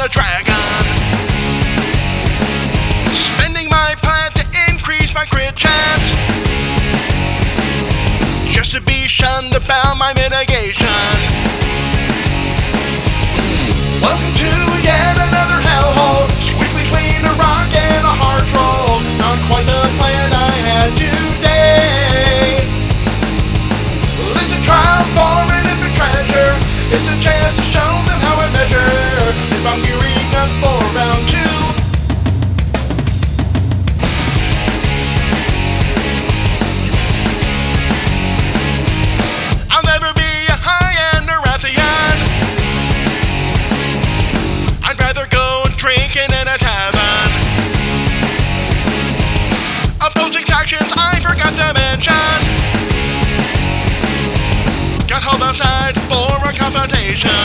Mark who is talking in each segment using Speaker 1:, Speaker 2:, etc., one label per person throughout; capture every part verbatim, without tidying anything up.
Speaker 1: a dragon. Spending my plant to increase my crit chance, just to be shunned about my mitigation. Welcome to yet another hellhole. Squeaky clean, a rock and a hard troll. Not quite the plan I had today. It's a trial for an epic treasure. It's a chance to show them how I measure. If I'm gearing up for round two, I'll never be a high-end Nerathian. I'd rather go drinking in a tavern. Opposing factions I forgot to mention. Got hauled outside for a confrontation.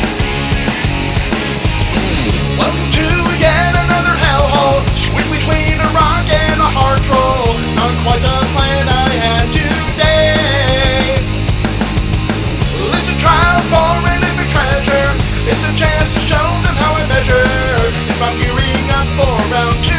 Speaker 1: Welcome to yet another hellhole. Squeak between a rock and a hard troll. Not quite the plan I had today. It's a trial for an epic treasure. It's a chance to show them how I measure. If I'm gearing up for round two,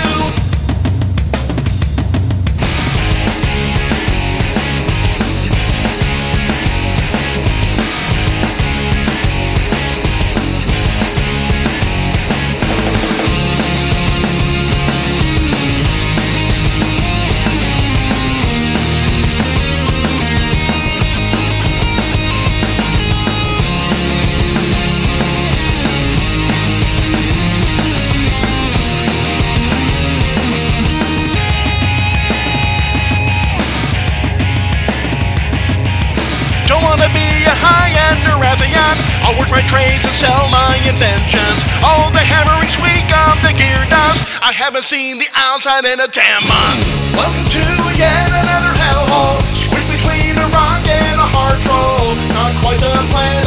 Speaker 1: wanna be a high-end Nerathian. I'll work my trades and sell my inventions. Oh, the hammering squeak of the gear dust. I haven't seen the outside in a damn month. Welcome to yet another hellhole. Squeak between a rock and a hard troll. Not quite the plan